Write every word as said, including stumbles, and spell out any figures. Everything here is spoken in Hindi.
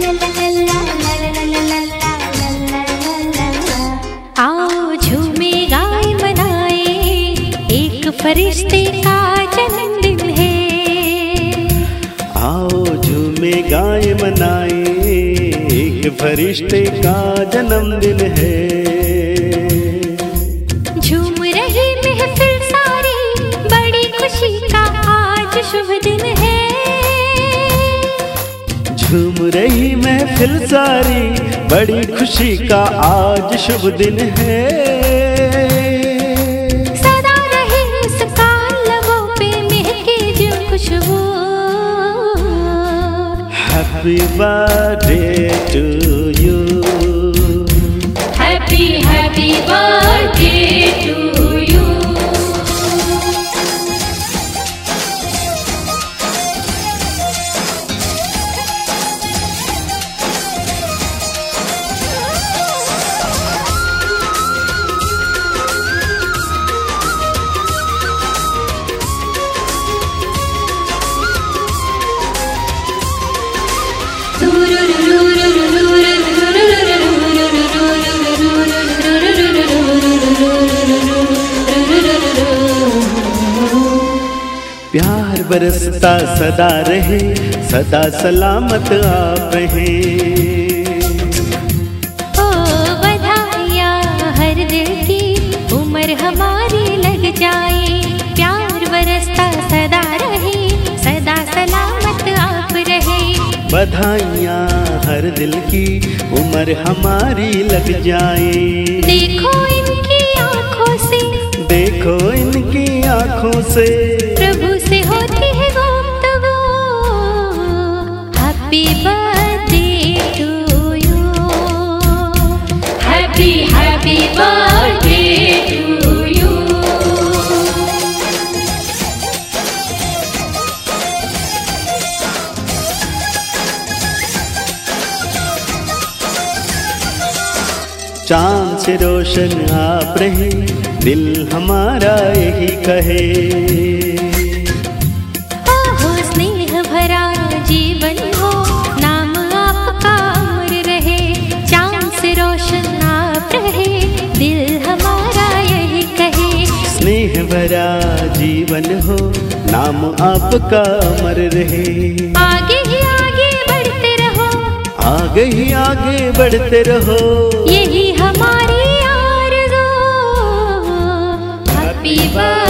आओ झूमे गाए मनाए, एक फरिश्ते का जन्मदिन है। आओ झूमे गाए मनाए, एक फरिश्ते का जन्मदिन है। झूम रही महफिल सारी, बड़ी खुशी का आज शुभ दिन है। झूम रही महफिल सारी, बड़ी खुशी का आज शुभ दिन है। सदा रहे मुस्कान लबों पे, महके जो खुशबू। Happy birthday to you, happy happy birthday to you. प्यार बरसता सदा रहे, सदा सलामत आप रहे। ओ बधाइयाँ हर दिल की, उम्र हमारी लग जाए। प्यार बरसता सदा रहे, सदा सलामत आप रहे। बधाइयाँ हर दिल की, उम्र हमारी लग जाए। देखो इनकी आँखों से, देखो इनकी आँखों से, प्रभु से होती है गुफ्तगू। Happy birthday to you, happy happy birthday to you. चांद से रोशन आप रहे, दिल हमारा यही कहे। हो स्नेह भरा जीवन हो, नाम आपका अमर रहे। चांद से रोशन आप रहे, दिल हमारा यही कहे। स्नेह भरा जीवन हो, नाम आपका अमर रहे। आगे ही आगे बढ़ते रहो, आगे ही आगे बढ़ते रहो, यही हमारी आरज़ू। Happy birthday